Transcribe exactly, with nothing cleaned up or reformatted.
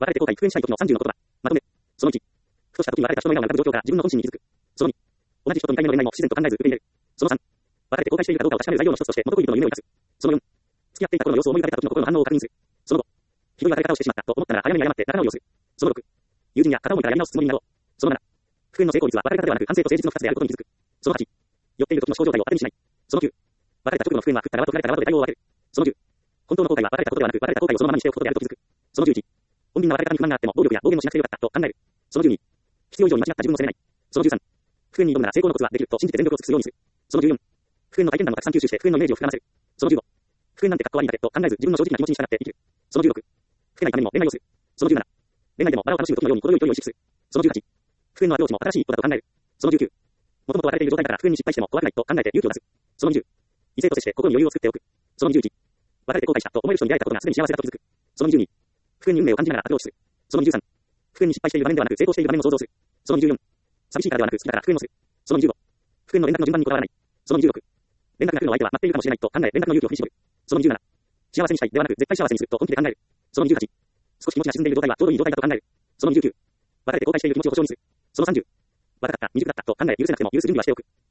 別れて後悔、復縁したい時のさんじゅうの言葉。まとめ。そのいち。ふとした時に別れた人の笑顔が浮かぶ状況から自分の本心に気づく。そのに。同じ人とにかいめの恋愛も不自然と考えず受け入れる。そのさん。別れて後悔しているかどうかを確かめる材料の一つとして元恋人の夢を生かす。そのよん。付き合っていた頃の様子を思い浮かべた時の心の反応を確認する。そのご。ひどい別れ方をしてしまったと思ったなら早めに謝って仲直りをする。そのろく。友人や片思いからやり直すつもりになろう。そのなな。復縁の成功率は別れ方ではなく反省と誠実の二つであることに気づく。そのはち。酔っている時の思考状態を当てにしない。そのきゅう。別れた直後の復縁は食った縄と振られた縄とで対応を分ける。そのじゅう。本当の後悔は別れたことではなく別れた後悔をそのままにしておくことであると気づく。そのじゅういち。穏便な別れ方に不満があっても暴力や暴言をしなくてよかったと考える。そのじゅうに。必要以上に間違った自分を責めない。そのじゅうさん。復縁に挑むなら成功のコツはできると信じて全力を尽くすようにする。そのじゅうよん。復縁の体験談をたくさん吸収して復縁のイメージを膨らませる。そのじゅうご。復縁なんてかっこ悪いんだってと考えず自分の正直な気持ちに従って生きる。そのじゅうろく。老けないためにも恋愛をする。そのじゅうなな。恋愛でもバラを楽しむ時のように程よい距離を意識する。そのじゅうはち。復縁のアプローチも新しい一歩だと考える。そのじゅうきゅう。もともと別れている状態だから復縁に失敗しても怖くないと考えて勇気を出す。そのにじゅう。異性と接して心に余裕を作っておく。そのにじゅういち。別れて後悔したと思える人に出会えたことがすでに幸せだと気づく。そのにじゅうに。復縁に運命を感じながらアプローチする。そのにじゅうさん。復縁に失敗している場面ではなく成功している場面を想像する。そのにじゅうよん。寂しいからではなく好きだから復縁をする。そのにじゅうご。復縁の連絡の順番にこだわらない。そのにじゅうろく。連絡が来るの相手は待っているかもしれないと考え連絡の勇気を振り絞る。そのにじゅうなな。幸せにしたいではなく絶対幸せにすると本気で考える。そのにじゅうはち。少し気持ちが沈んでいる状態はちょうどいい状態だと考える。そのにじゅうきゅう。別れて後悔している気持ちを保証にする。そのさんじゅう。若かった、未熟だったと考え許せなくても許す準備はしておく。